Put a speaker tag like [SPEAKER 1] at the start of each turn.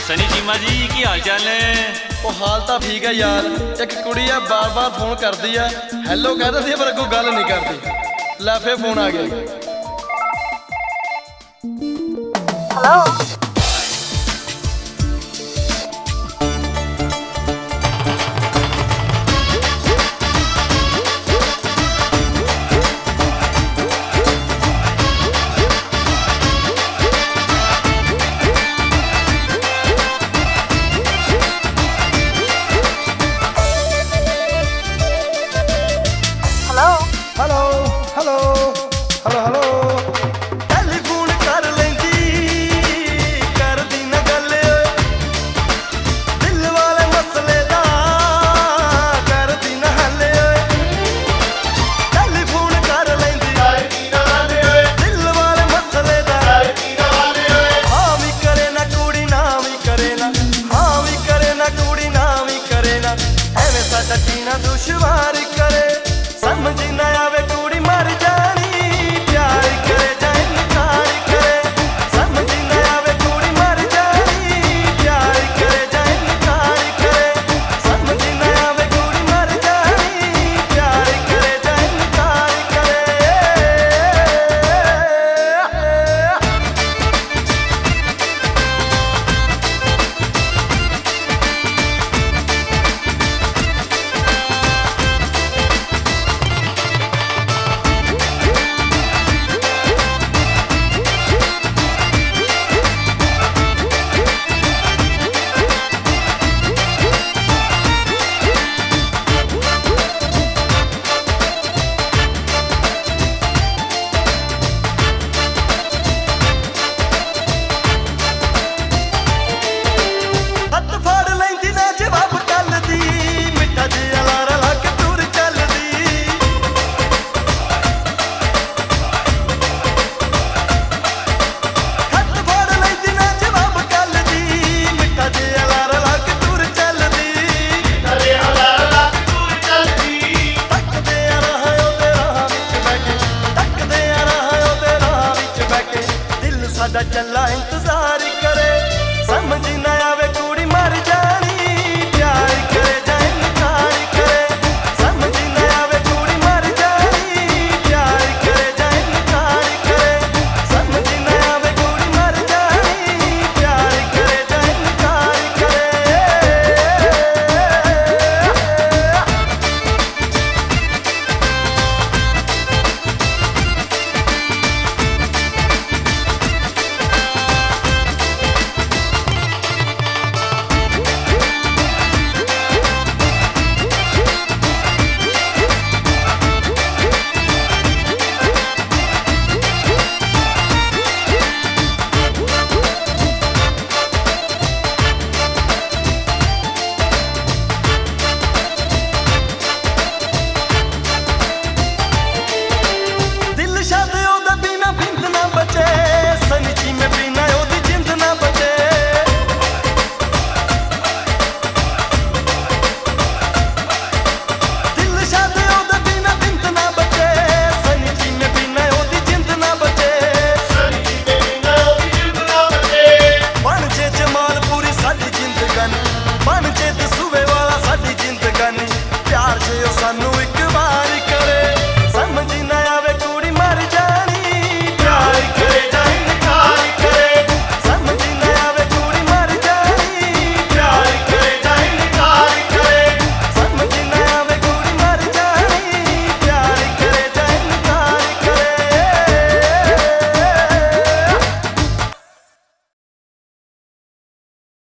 [SPEAKER 1] ਸਨੀ ਚੀਮਾ ਜੀ ਕੀ ਹਾਲ ਚਾਲ ਨੇ?
[SPEAKER 2] ਉਹ ਹਾਲ ਤਾਂ ਠੀਕ ਹੈ ਯਾਰ। ਇੱਕ ਕੁੜੀ ਆ ਬਾਰ-ਬਾਰ ਫੋਨ ਕਰਦੀ ਆ, ਹੈਲੋ ਕਹਿ ਦਿੰਦੀ ਆ ਪਰ ਅੱਗੋਂ ਗੱਲ ਨਹੀਂ ਕਰਦੀ। ਲੈ ਫੇਰ ਫੋਨ ਆ ਗਿਆ।
[SPEAKER 3] Hello
[SPEAKER 2] hello hello hello hello telephone ਕਰ ਲੈਂਦੀ, ਕਰਦੀ ਨਾ ਗੱਲ ਦਿਲ ਵਾਲੇ ਮਸਲੇ ਦਾ, ਕਰਦੀ ਨਾ ਹੱਲ। ਟੈਲੀਫੋਨ ਕਰ ਲੈਂਦੀ, ਕਰਦੀ ਨਾ ਹੱਲ ਦਿਲ ਵਾਲੇ ਮਸਲੇ ਦਾ, ਕਰਦੀ ਨਾ ਹੱਲ। ਹਾਂ ਵੀ ਕਰੇ ਨਾ ਕੁੜੀ ਨਾ ਵੀ ਕਰੇ ਨਾ, ਹਾਂ ਵੀ ਕਰੇ ਨਾ ਕੁੜੀ ਨਾ ਵੀ ਕਰੇ ਨਾ, ਐਵੇਂ ਸਾਡਾ ਜੀਣਾ ਦੁਸ਼ਵਾਰ ਕਰੇ, ਸਮਝ ਨਾ ਆਵੇ